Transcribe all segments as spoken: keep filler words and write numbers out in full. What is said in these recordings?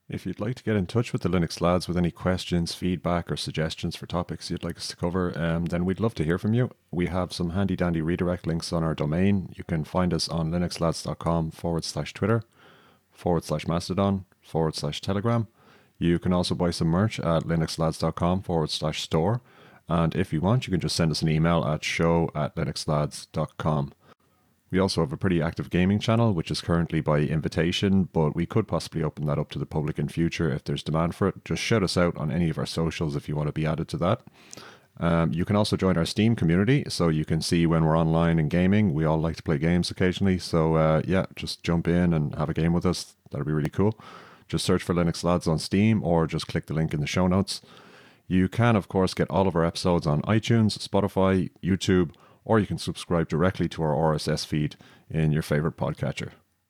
If you'd like to get in touch with the Linux Lads with any questions, feedback, or suggestions for topics you'd like us to cover, um, then we'd love to hear from you. We have some handy dandy redirect links on our domain. You can find us on linuxlads.com forward slash Twitter, forward slash Mastodon, forward slash Telegram. You can also buy some merch at linuxlads.com forward slash store. And if you want, you can just send us an email at show at linuxlads dot com. We also have a pretty active gaming channel, which is currently by invitation, but we could possibly open that up to the public in future if there's demand for it. Just shout us out on any of our socials if you want to be added to that. Um, you can also join our Steam community, so you can see when we're online and gaming. We all like to play games occasionally, so uh, yeah, just jump in and have a game with us. That'd be really cool. Just search for Linux Lads on Steam or just click the link in the show notes. You can, of course, get all of our episodes on iTunes, Spotify, YouTube, or you can subscribe directly to our R S S feed in your favorite podcatcher.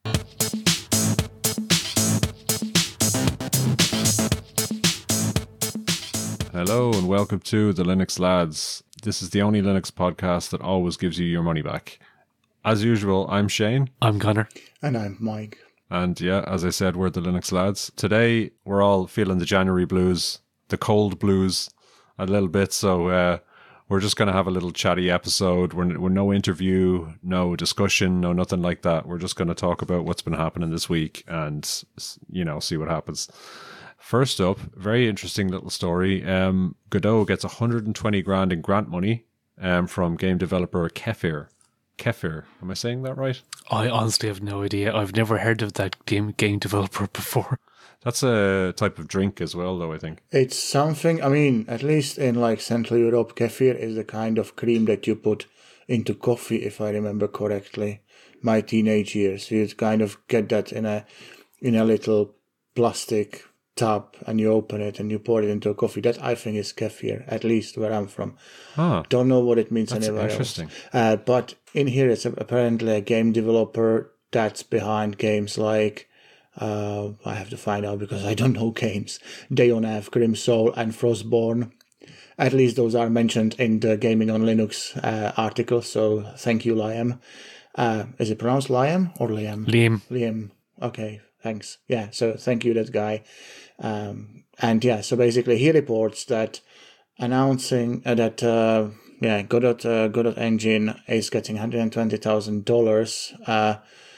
Hello and welcome to the Linux Lads. This is the only Linux podcast that always gives you your money back. As usual, I'm Shane. I'm Connor. And I'm Mike. And yeah, as I said, we're the Linux Lads. Today, we're all feeling the January blues, the cold blues a little bit, so uh, we're just going to have a little chatty episode. We're, we're no interview, no discussion, no nothing like that. We're just going to talk about what's been happening this week and, you know, see what happens. First up, very interesting little story. Um, Godot gets one hundred twenty grand in grant money um, from game developer Kefir. Kefir, am I saying that right? I honestly have no idea. I've never heard of that game game developer before. That's a type of drink as well, though, I think. It's something, I mean, at least in like Central Europe, kefir is the kind of cream that you put into coffee, if I remember correctly, my teenage years. You kind of get that in a in a little plastic tub and you open it and you pour it into a coffee. That, I think, is kefir, at least where I'm from. Ah, Don't know what it means that's anywhere interesting. else. Uh, but in here, it's apparently a game developer that's behind games like... Uh, I have to find out because I don't know games. Day on F, Grim Soul, and Frostborn. At least those are mentioned in the Gaming on Linux uh, article, so thank you, Liam. Uh, is it pronounced Liam or Liam? Liam. Liam. Okay, thanks. Yeah, so thank you, that guy. Um, and yeah, so basically he reports that announcing uh, that uh, yeah, Godot, uh, Godot Engine is getting one hundred twenty thousand dollars uh,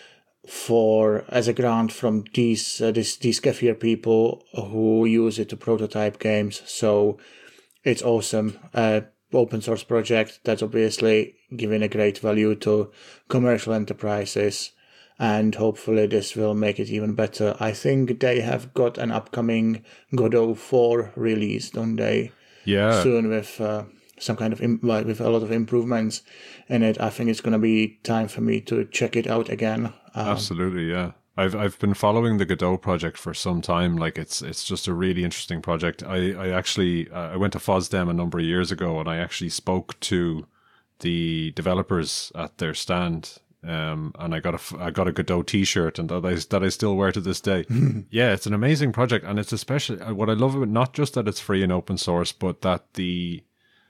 for as a grant from these uh, this, these Kefir people who use it to prototype games. So it's awesome. Uh, open source project that's obviously giving a great value to commercial enterprises, and hopefully this will make it even better. I think they have got an upcoming Godot four release, don't they? Yeah. Soon with uh, some kind of Im- like with a lot of improvements in it. I think it's going to be time for me to check it out again. Um, Absolutely, yeah. I've I've been following the Godot project for some time. Like it's it's just a really interesting project. I I actually uh, I went to FOSDEM a number of years ago, and I actually spoke to the developers at their stand. Um, and I got a I got a Godot T-shirt, and that I that I still wear to this day. Yeah, it's an amazing project, and it's especially what I love about it, not just that it's free and open source, but that the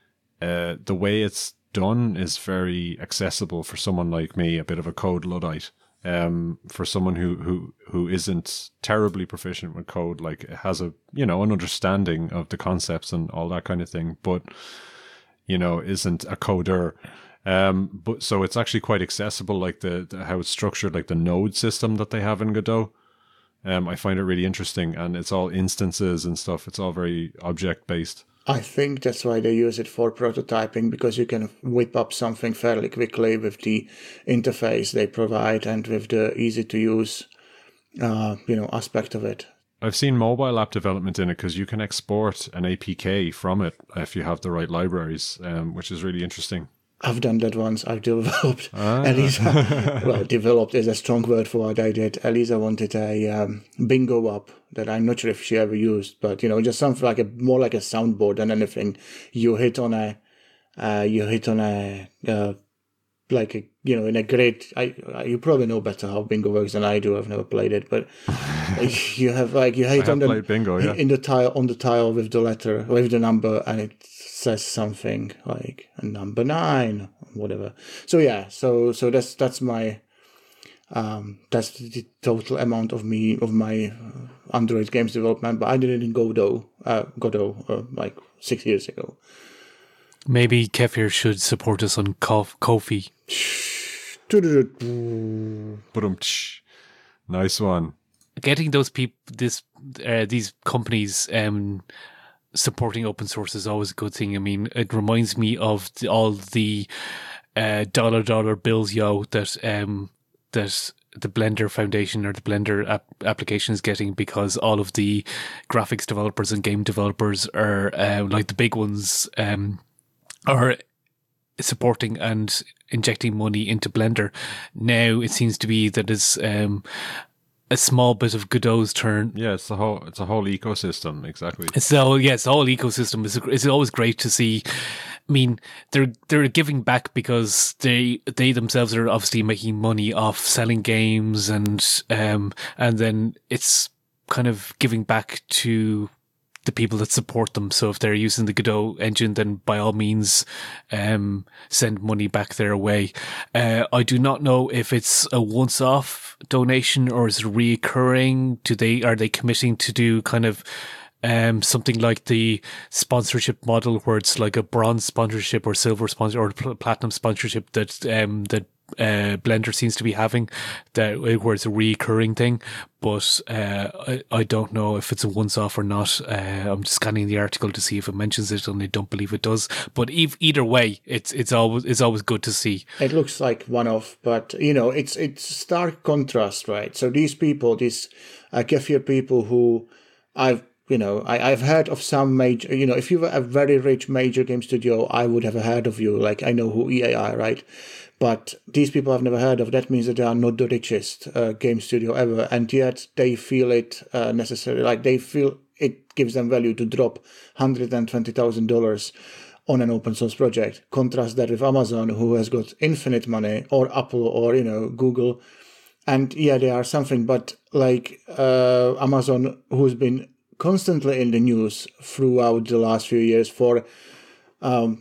uh the way it's done is very accessible for someone like me, a bit of a code Luddite. Um, for someone who, who, who isn't terribly proficient with code, like has a, you know, an understanding of the concepts and all that kind of thing, but, you know, isn't a coder. Um, but so it's actually quite accessible, like the, the how it's structured, like the node system that they have in Godot. Um, I find it really interesting, and it's all instances and stuff. It's all very object based. I think that's why they use it for prototyping, because you can whip up something fairly quickly with the interface they provide and with the easy to use, uh, you know, aspect of it. I've seen mobile app development in it because you can export an A P K from it if you have the right libraries, um, which is really interesting. I've done that once. I've developed. Ah. Elisa, well, developed is a strong word for what I did. Elisa wanted a um, bingo app that I'm not sure if she ever used, but you know, just something like a more like a soundboard than anything. You hit on a, uh, you hit on a, uh, like a, you know, in a great. I, I you probably know better how bingo works than I do. I've never played it, but you have like you hit I have on the played bingo, yeah. in the tile on the tile with the letter with the number, and it says something like a number nine, whatever. So yeah, so so that's that's my um that's the total amount of me of my Android games development, but I did it in Godot, uh, Godot, uh, like six years ago. Maybe Kefir should support us on Ko-fi. But um, nice one. Getting those people, this, uh, these companies, um, supporting open source is always a good thing. I mean, it reminds me of the, all the uh, dollar dollar bills, yo, that um that the Blender Foundation or the Blender app- application is getting, because all of the graphics developers and game developers are uh, like the big ones um are supporting and injecting money into Blender. Now it seems to be that it's um a small bit of Godot's turn. Yeah, it's the whole it's a whole ecosystem, exactly. It's the whole, yeah, it's the whole ecosystem. It's, it's always great to see. I mean, they're they're giving back because they they themselves are obviously making money off selling games, and um and then it's kind of giving back to the people that support them. So if they're using the Godot engine, then by all means, um, send money back their way. Uh, I do not know if it's a once-off donation or is it reoccurring. Do they are they committing to do kind of um something like the sponsorship model, where it's like a bronze sponsorship or silver sponsor or pl- platinum sponsorship that um that uh Blender seems to be having, that where it's a recurring thing, but uh I, I don't know if it's a once off or not. uh, I'm scanning the article to see if it mentions it, and I don't believe it does, but ev- either way it's it's always it's always good to see. It looks like one off, but you know, it's it's stark contrast, right? So these people, these uh, Kefir people who I've You know, I, I've heard of some major, you know, if you were a very rich major game studio, I would have heard of you. Like, I know who E A are, right? But these people I've never heard of. That means that they are not the richest uh, game studio ever. And yet they feel it uh, necessary. Like, they feel it gives them value to drop one hundred twenty thousand dollars on an open source project. Contrast that with Amazon, who has got infinite money, or Apple, or, you know, Google. And yeah, they are something. But like uh, Amazon, who's been constantly in the news throughout the last few years for um,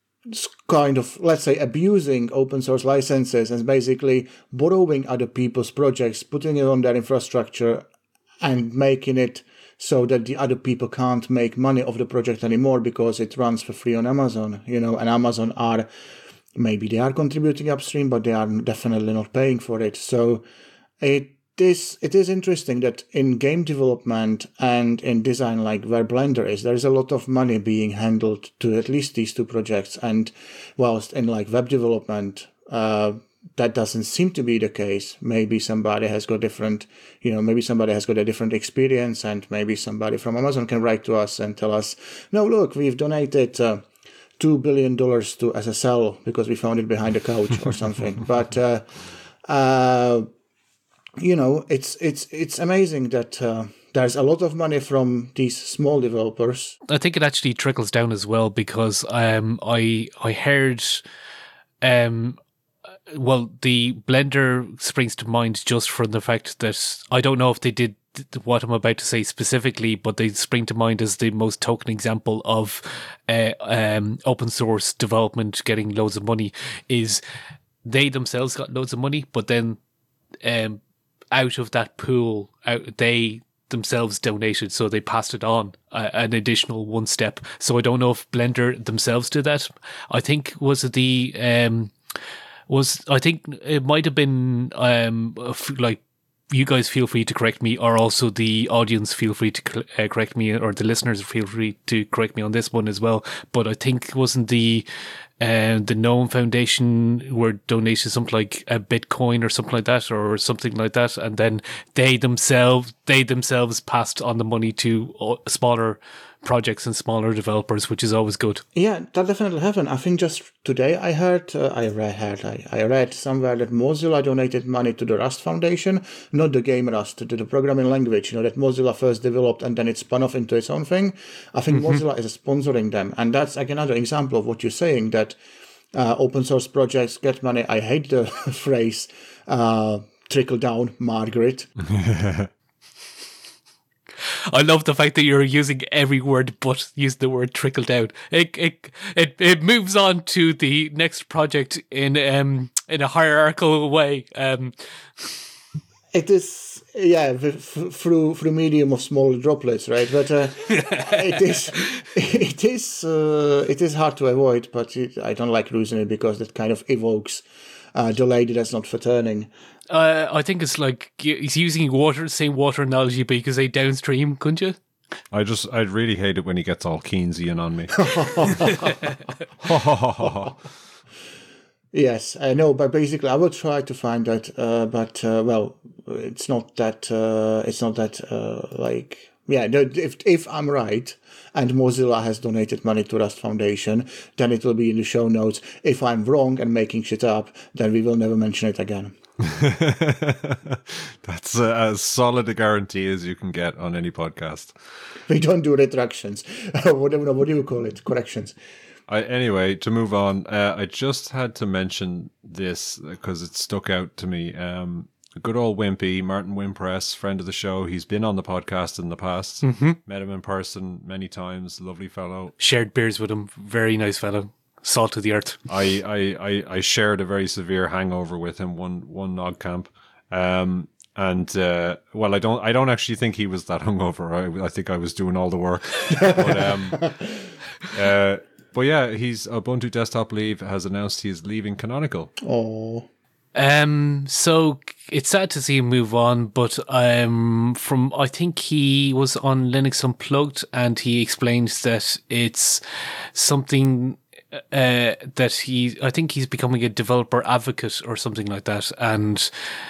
kind of, let's say, abusing open source licenses and basically borrowing other people's projects, putting it on their infrastructure and making it so that the other people can't make money off the project anymore because it runs for free on Amazon, you know, and Amazon are, maybe they are contributing upstream, but they are definitely not paying for it. So it This it is interesting that in game development and in design, like where Blender is, there is a lot of money being handled to at least these two projects. And whilst in like web development, uh, that doesn't seem to be the case. Maybe somebody has got different, you know, maybe somebody has got a different experience, and maybe somebody from Amazon can write to us and tell us, no, look, we've donated uh, two billion dollars to S S L because we found it behind the couch or something. But uh, uh, you know, it's it's it's amazing that uh, there's a lot of money from these small developers. I think it actually trickles down as well, because um, I I heard, um, well, the Blender springs to mind just from the fact that I don't know if they did what I'm about to say specifically, but they spring to mind as the most token example of uh, um, open source development getting loads of money. Is they themselves got loads of money, but then um. out of that pool, out, they themselves donated, so they passed it on uh, an additional one step. So I don't know if Blender themselves did that. I think was it the um was I think it might have been um like, you guys feel free to correct me, or also the audience feel free to uh, correct me, or the listeners feel free to correct me on this one as well. But I think it wasn't the uh, the Gnome Foundation were donated something like a Bitcoin or something like that, or something like that, and then they themselves they themselves passed on the money to smaller projects and smaller developers, which is always good. Yeah, that definitely happened. I think just today I heard, uh, I read, heard, I, I read somewhere that Mozilla donated money to the Rust Foundation, not the game Rust, to the programming language, you know, that Mozilla first developed and then it spun off into its own thing. I think mm-hmm. Mozilla is sponsoring them. And that's like another example of what you're saying, that uh, open source projects get money. I hate the phrase uh, trickle down, Margaret. I love the fact that you're using every word but use the word trickle down. It it it, it moves on to the next project in um in a hierarchical way. Um. It is, yeah, f- through through medium of small droplets, right? But uh, it is it is uh, it is hard to avoid. But it, I don't like losing it because it kind of evokes uh, the lady that's not for turning. Uh, I think it's like he's using water, same water analogy, but you could say downstream, couldn't you? I just, I really hate it when he gets all Keynesian on me. Yes, I know, but basically, I will try to find that. Uh, but uh, well, it's not that. Uh, it's not that. Uh, like, yeah, no, if if I'm right, and Mozilla has donated money to Rust Foundation, then it will be in the show notes. If I'm wrong and making shit up, then we will never mention it again. That's uh, as solid a guarantee as you can get on any podcast. We don't do retractions. Whatever. What do you call it? Corrections. I, anyway, to move on, uh, I just had to mention this because it stuck out to me. Um, good old Wimpy, Martin Wimpress, friend of the show. He's been on the podcast in the past. Mm-hmm. Met him in person many times. Lovely fellow. Shared beers with him. Very nice fellow. Salt of the earth. I, I, I, I shared a very severe hangover with him one one Nog camp. Um, and uh, well, I don't I don't actually think he was that hungover. I, I think I was doing all the work. But, um, uh, But yeah, he's Ubuntu Desktop Leave has announced he is leaving Canonical. Oh. Um. So it's sad to see him move on, but um, from I think he was on Linux Unplugged, and he explained that it's something uh, that he. I think he's becoming a developer advocate or something like that, and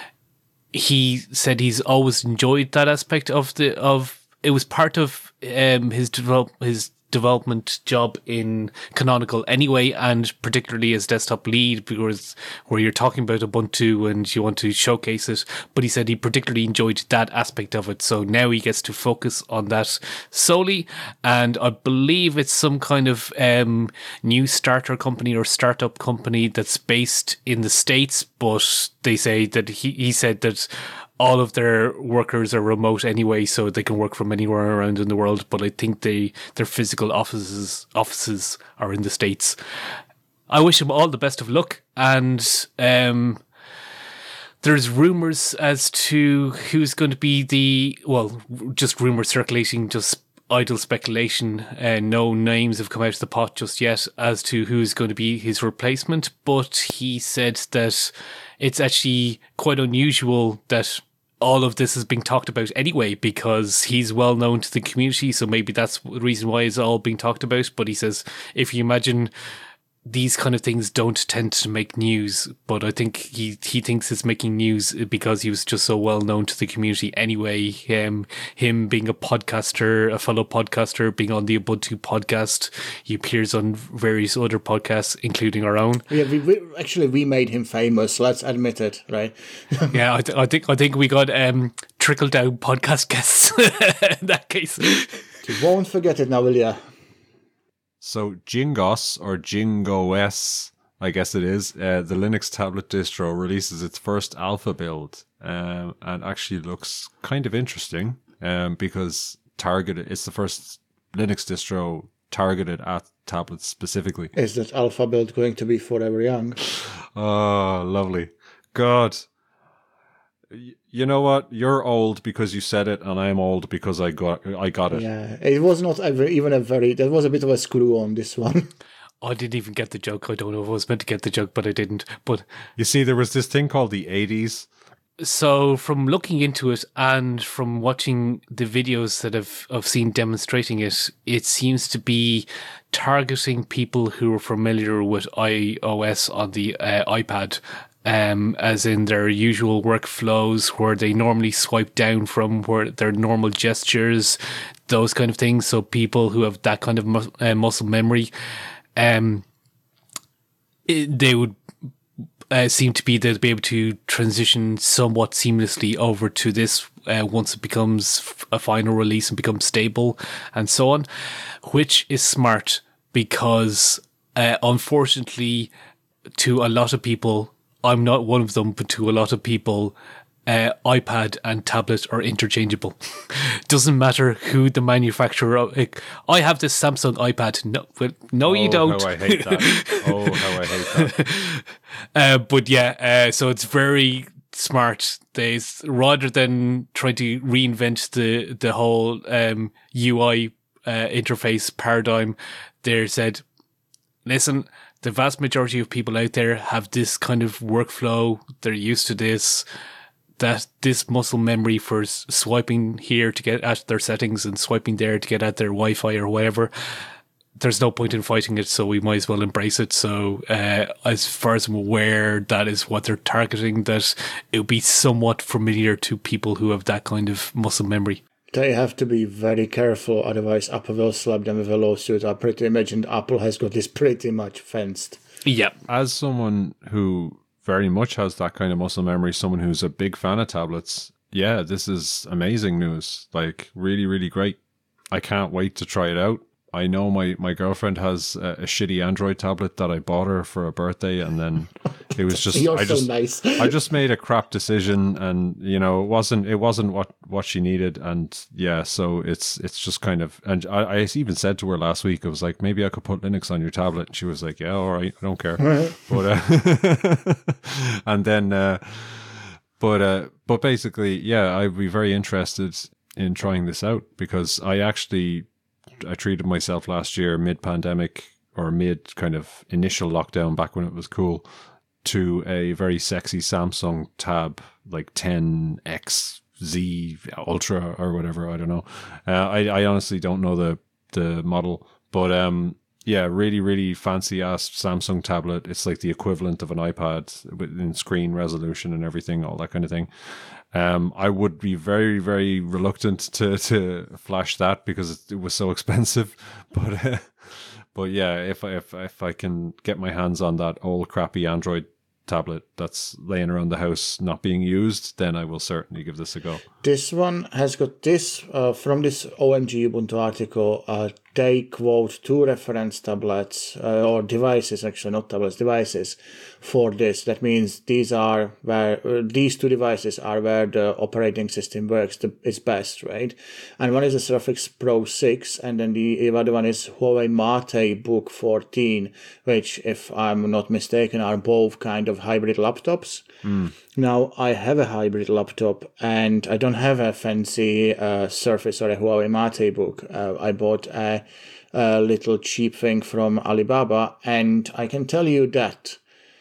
he said he's always enjoyed that aspect of the of. It was part of um his develop his. development job in Canonical anyway, and particularly as desktop lead, because where you're talking about Ubuntu and you want to showcase it, but he said he particularly enjoyed that aspect of it, so now he gets to focus on that solely. And I believe it's some kind of um, new starter company or startup company that's based in the States, but they say that he, he said that all of their workers are remote anyway, so they can work from anywhere around in the world. But I think they their physical offices offices are in the States. I wish him all the best of luck, and um, there's rumors as to who's going to be the well, just rumors circulating, just idle speculation. Uh, no names have come out of the pot just yet as to who's going to be his replacement. But he said that it's actually quite unusual that all of this is being talked about anyway, because he's well known to the community. So maybe that's the reason why it's all being talked about. But he says, if you imagine, these kind of things don't tend to make news, but I think he, he thinks it's making news because he was just so well known to the community anyway. Um, him being a podcaster, a fellow podcaster, being on the Ubuntu podcast, he appears on various other podcasts, including our own. Yeah, we, we actually we made him famous. Let's admit it, right? yeah, I, th- I think I think we got um, trickle down podcast guests in that case. You won't forget it now, will ya? So Jingos, or JingoS, I guess it is, uh, the Linux tablet distro releases its first alpha build, um, and actually looks kind of interesting um, because targeted. It's the first Linux distro targeted at tablets specifically. Is that alpha build going to be forever young? Oh, lovely. God. You know what? You're old because you said it, and I'm old because I got I got it. Yeah, it was not ever, even a very. There was a bit of a screw on this one. I didn't even get the joke. I don't know if I was meant to get the joke, but I didn't. But you see, there was this thing called the eighties. So from looking into it and from watching the videos that I've, I've seen demonstrating it, it seems to be targeting people who are familiar with iOS on the uh, iPad. Um, as in their usual workflows where they normally swipe down from where their normal gestures, those kind of things. So people who have that kind of mus- uh, muscle memory, um, it, they would uh, seem to be they'd be able to transition somewhat seamlessly over to this uh, once it becomes a final release and becomes stable and so on, which is smart because uh, unfortunately to a lot of people, I'm not one of them, but to a lot of people, uh, iPad and tablet are interchangeable. Doesn't matter who the manufacturer of it. I have this Samsung iPad. No, well, no, oh, you don't. How I hate that. Oh, how I hate that. uh, but yeah, uh, so it's very smart. They rather than trying to reinvent the the whole um, U I uh, interface paradigm, they said, listen, the vast majority of people out there have this kind of workflow. They're used to this. That this muscle memory for s- swiping here to get at their settings and swiping there to get at their Wi-Fi or whatever, there's no point in fighting it, so we might as well embrace it. So uh, as far as I'm aware, that is what they're targeting, that it will be somewhat familiar to people who have that kind of muscle memory. They have to be very careful, otherwise Apple will slap them with a lawsuit. I pretty imagine Apple has got this pretty much fenced. Yeah. As someone who very much has that kind of muscle memory, someone who's a big fan of tablets, yeah, this is amazing news. Like, really, really great. I can't wait to try it out. I know my, my girlfriend has a, a shitty Android tablet that I bought her for a birthday, and then it was just You're I so just nice. I just made a crap decision, and you know it wasn't it wasn't what, what she needed, and yeah, so it's it's just kind of, and I, I even said to her last week, I was like, maybe I could put Linux on your tablet, and she was like, yeah, all right, I don't care, but uh, and then uh, but uh, but basically, yeah, I'd be very interested in trying this out, because I actually. I treated myself last year mid-pandemic or mid kind of initial lockdown back when it was cool to a very sexy Samsung Tab, like ten X Z Ultra or whatever. I don't know. Uh, I, I honestly don't know the, the model, but um, yeah, really, really fancy ass Samsung tablet. It's like the equivalent of an iPad in screen resolution and everything, all that kind of thing. Um, I would be very, very reluctant to, to flash that because it was so expensive. But uh, but yeah, if I if if I can get my hands on that old crappy Android tablet that's laying around the house not being used, then I will certainly give this a go. This one has got this uh, from this O M G Ubuntu article. Uh, they quote two reference tablets uh, or devices, actually not tablets, devices for this. That means these are where uh, these two devices are where the operating system works the, its best, right? And one is the Surface Pro six, and then the other one is Huawei Mate Book fourteen, which, if I'm not mistaken, are both kind of hybrid laptops. Mm. Now, I have a hybrid laptop, and I don't have a fancy uh, Surface or a Huawei Mate Book. Uh, I bought a, a little cheap thing from Alibaba, and I can tell you that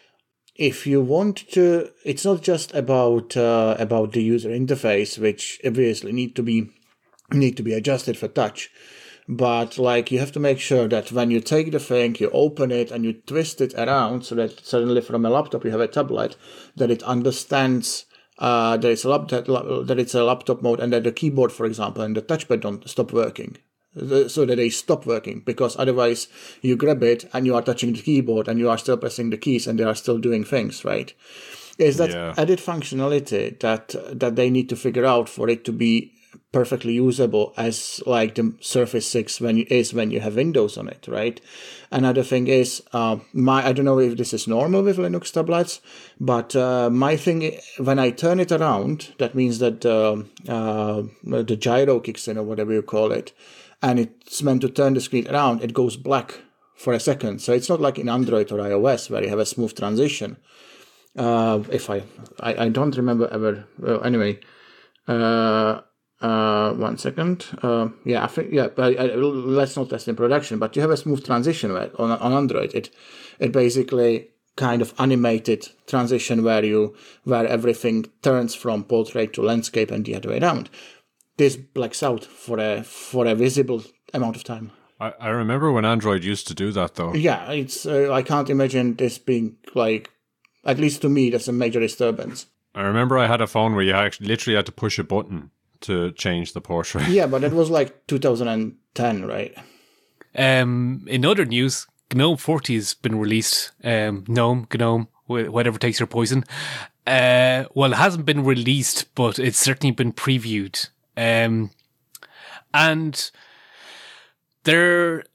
if you want to, it's not just about uh, about the user interface, which obviously need to be need to be adjusted for touch. But like you have to make sure that when you take the thing, you open it and you twist it around so that suddenly from a laptop you have a tablet, that it understands uh, that it's a laptop, that it's a laptop mode, and that the keyboard, for example, and the touchpad don't stop working. So that they stop working, because otherwise you grab it and you are touching the keyboard and you are still pressing the keys and they are still doing things, right? Is that yeah. added functionality that that they need to figure out for it to be perfectly usable as like the Surface six when you, is when you have Windows on it, right? Another thing is, uh, my I don't know if this is normal with Linux tablets, but uh, my thing, when I turn it around, that means that uh, uh, the gyro kicks in or whatever you call it, and it's meant to turn the screen around, it goes black for a second. So it's not like in Android or iOS where you have a smooth transition. Uh, if I, I, I don't remember ever, well, anyway, uh, uh, one second. Uh, yeah, I think, yeah, but I, I, let's not test in production, but you have a smooth transition where, on, on Android. It, it basically kind of animated transition where you, where everything turns from portrait to landscape and the other way around. This blacks out for a for a visible amount of time. I, I remember when Android used to do that, though. Yeah, it's uh, I can't imagine this being like, at least to me, that's a major disturbance. I remember I had a phone where you actually literally had to push a button to change the portrait. Yeah, but that was like two thousand ten, right? Um, in other news, GNOME forty has been released. Um, GNOME, GNOME, whatever takes your poison. Uh, well, it hasn't been released, but it's certainly been previewed. Um, and they're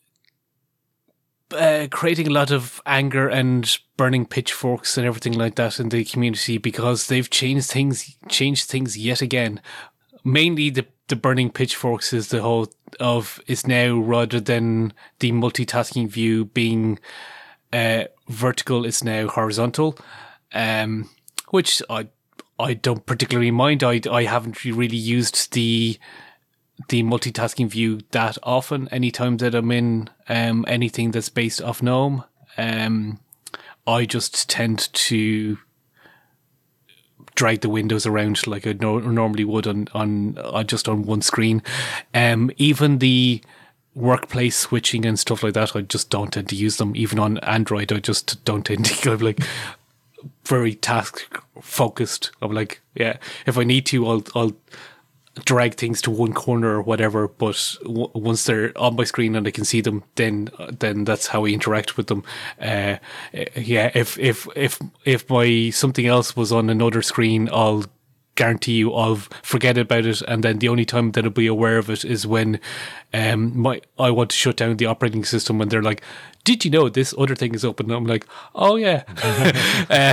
uh, creating a lot of anger and burning pitchforks and everything like that in the community because they've changed things, changed things yet again. Mainly the, the burning pitchforks is the whole of is now, rather than the multitasking view being uh, vertical, it's now horizontal, um, which I I don't particularly mind. I, I haven't really used the the multitasking view that often. Anytime that I'm in um, anything that's based off GNOME, um, I just tend to drag the windows around like I no- normally would on, on, on just on one screen. Um, even the workplace switching and stuff like that, I just don't tend to use them. Even on Android, I just don't tend to go like very task focused. I'm like, yeah, if I need to, I'll I'll drag things to one corner or whatever. But w- once they're on my screen and I can see them, then then that's how I interact with them. Uh, yeah, if if if if my something else was on another screen, I'll guarantee you I'll forget about it, and then the only time that I'll be aware of it is when um my I want to shut down the operating system when they're like, did you know this other thing is open? And I'm like, oh yeah. uh,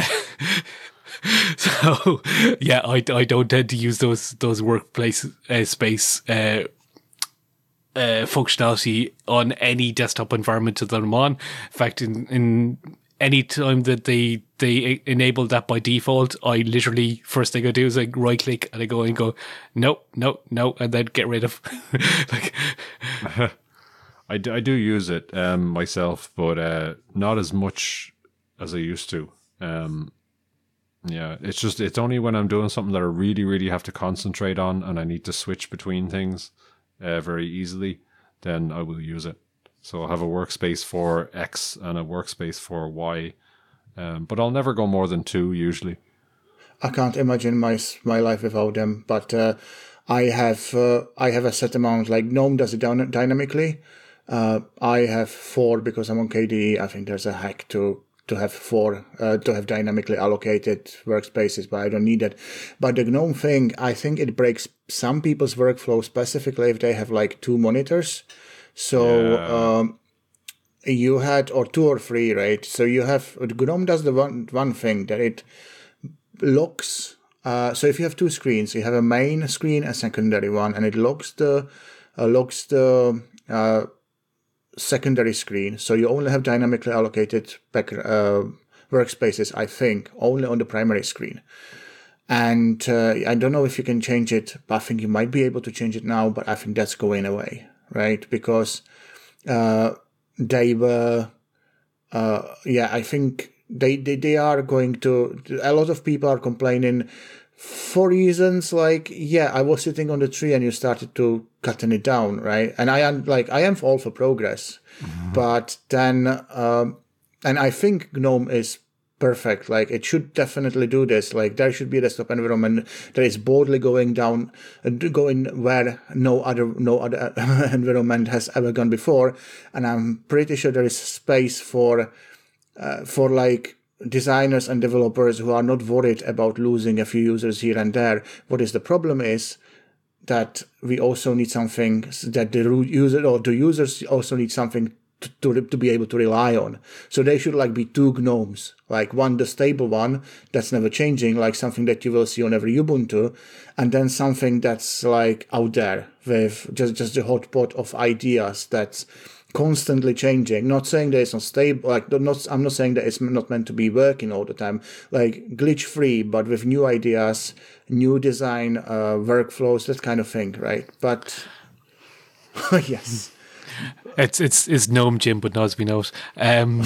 so yeah, I, I don't tend to use those those workplace uh, space uh, uh, functionality on any desktop environment that I'm on. In fact, in, in any time that they they enable that by default, I literally first thing I do is I right click and I go and go, no, no, no, and then get rid of. like, I do, I do use it um, myself, but uh, not as much as I used to. Um, yeah, it's just it's only when I'm doing something that I really, really have to concentrate on and I need to switch between things uh, very easily, then I will use it. So I'll have a workspace for X and a workspace for Y, um, but I'll never go more than two usually. I can't imagine my my life without them, but uh, I have uh, I have a set amount. Like GNOME does it down dynamically. Uh, I have four because I'm on K D E. I think there's a hack to to have four uh, to have dynamically allocated workspaces, but I don't need it. But the GNOME thing, I think it breaks some people's workflow, specifically if they have like two monitors. So yeah. um, you had or two or three, right? So you have GNOME does the one one thing that it locks. Uh, so if you have two screens, you have a main screen, a secondary one, and it locks the uh, locks the uh, secondary screen. So you only have dynamically allocated back, uh, workspaces, I think, only on the primary screen. And uh, I don't know if you can change it, but I think you might be able to change it now, but I think that's going away, right? Because uh, they were, uh, yeah, I think they, they, they are going to, a lot of people are complaining for reasons like, yeah, I was sitting on the tree and you started to cutting it down, right? And I am like, I am all for progress, mm-hmm. but then, um, and I think GNOME is perfect. Like it should definitely do this. Like there should be a desktop environment that is boldly going down, uh, going where no other no other environment has ever gone before. And I'm pretty sure there is space for uh, for like designers and developers who are not worried about losing a few users here and there. What is the problem is that we also need something that the user or the users also need something to, to, to be able to rely on. So they should like be two GNOMEs, like one, the stable one that's never changing, like something that you will see on every Ubuntu, and then something that's like out there with just, just the hot pot of ideas that's constantly changing. Not saying that it's not stable, like not, I'm not saying that it's not meant to be working all the time, like glitch free, but with new ideas, new design, uh, workflows, that kind of thing, right? But yes. It's it's it's GNOME Jim, but not as we know it. Um,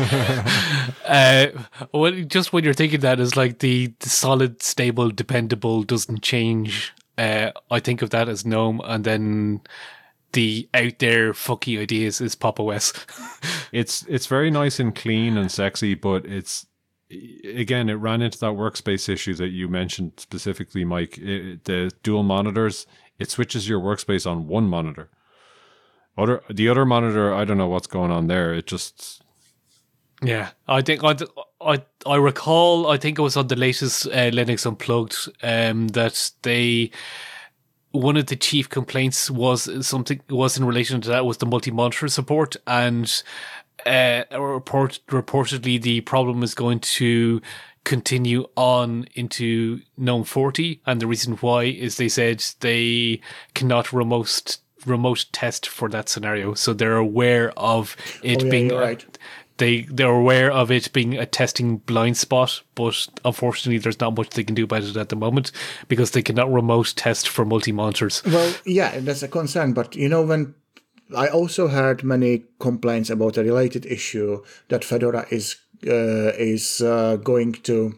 uh, when, just when you're thinking that is like the, the solid, stable, dependable doesn't change. Uh, I think of that as GNOME, and then the out there fucky ideas is Pop! O S. it's it's very nice and clean and sexy, but it's again it ran into that workspace issue that you mentioned specifically, Mike. It, the dual monitors, it switches your workspace on one monitor. Other the other monitor, I don't know what's going on there. It just yeah. I think I I I recall. I think it was on the latest uh, Linux Unplugged um, that they one of the chief complaints was something was in relation to that was the multi-monitor support, and uh, report reportedly the problem is going to continue on into GNOME forty, and the reason why is they said they cannot remote. remote test for that scenario, so they're aware of it oh, yeah, being right. they they're aware of it being a testing blind spot, but unfortunately, there's not much they can do about it at the moment because they cannot remote test for multi monitors. Well, yeah, that's a concern. But you know, when I also heard many complaints about a related issue that Fedora is uh, is uh, going to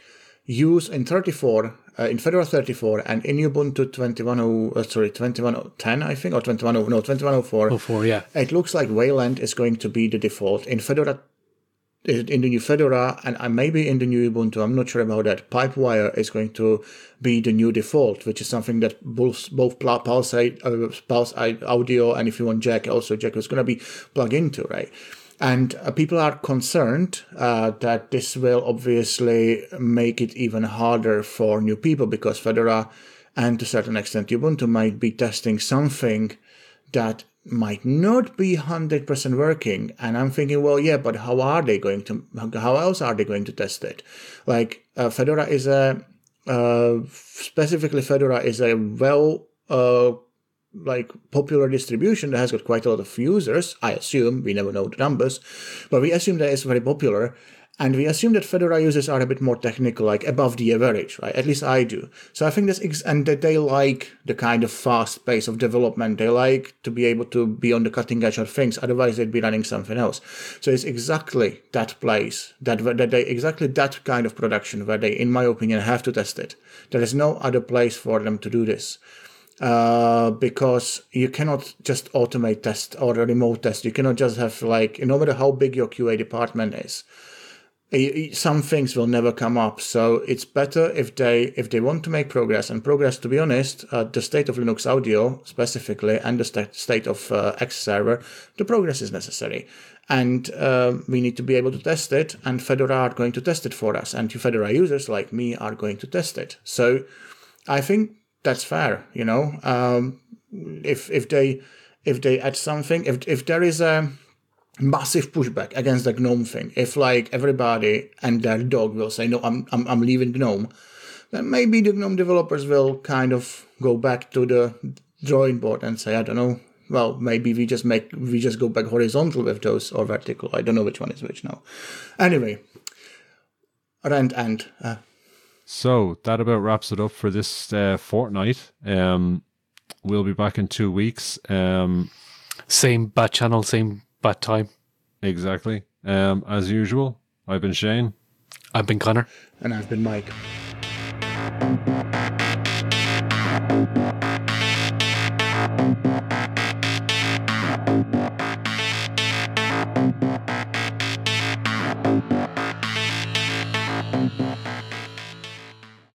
use in thirty-four. Uh, in Fedora thirty-four and in Ubuntu twenty-one oh uh, sorry twenty-one ten I think or twenty-one oh no twenty-one oh four oh four yeah it looks like Wayland is going to be the default in Fedora in the new Fedora and uh, maybe in the new Ubuntu. I'm not sure about that. Pipewire is going to be the new default, which is something that both both Pulse, uh, Pulse Audio and if you want Jack also Jack is going to be plugged into, right? And uh, people are concerned uh, that this will obviously make it even harder for new people because Fedora and to a certain extent Ubuntu might be testing something that might not be one hundred percent working. And I'm thinking, well, yeah, but how are they going to, how else are they going to test it? Like uh, Fedora is a, uh, specifically Fedora is a well, uh, like popular distribution that has got quite a lot of users. I assume, we never know the numbers, but we assume that it's very popular. And we assume that Fedora users are a bit more technical, like above the average, right? At least I do. So I think that's, ex- and that they like the kind of fast pace of development. They like to be able to be on the cutting edge of things. Otherwise they'd be running something else. So it's exactly that place, that, that they, exactly that kind of production where they, in my opinion, have to test it. There is no other place for them to do this. Uh, because you cannot just automate test or a remote test. You cannot just have like, no matter how big your Q A department is, some things will never come up. So it's better if they if they want to make progress. And progress, to be honest, uh, the state of Linux Audio specifically and the st- state of uh, X server, the progress is necessary. And uh, we need to be able to test it. And Fedora are going to test it for us. And you Fedora users like me are going to test it. So I think that's fair, you know. Um, if if they if they add something, if if there is a massive pushback against the GNOME thing, if like everybody and their dog will say no, I'm I'm I'm leaving GNOME, then maybe the GNOME developers will kind of go back to the drawing board and say, I don't know, well maybe we just make we just go back horizontal with those or vertical. I don't know which one is which now. Anyway, rant and. Uh, So that about wraps it up for this uh, fortnight. Um, we'll be back in two weeks. Um, same bat channel, same bat time. Exactly. Um, as usual, I've been Shane. I've been Connor. And I've been Mike.